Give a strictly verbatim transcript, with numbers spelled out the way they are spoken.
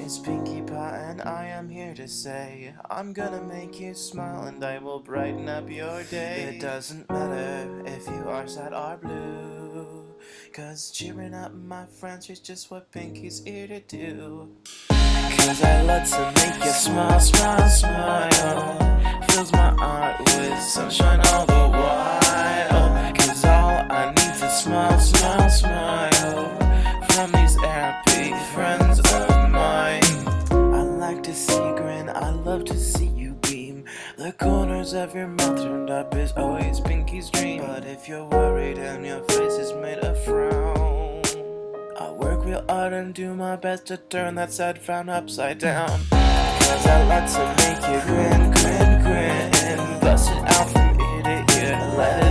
is Pinkie Pie, and I am here to say I'm gonna make you smile and I will brighten up your day. It doesn't matter if you are sad or blue, 'cause cheering up my friends is just what Pinkie's here to do. 'Cause I love to make you smile, smile, smile. Fills my heart with sunshine all the while. 'Cause all I need is a smile, smile, smile from these happy friends of mine. I like to see you grin, I love to see you beam. The corners of your mouth turned up is always Pinkie's dream. But if you're worried and your face is made a frown, I work real hard and do my best to turn that sad frown upside down. 'Cause I like to make you grin, grin, grin. Bust it out from ear to ear, let it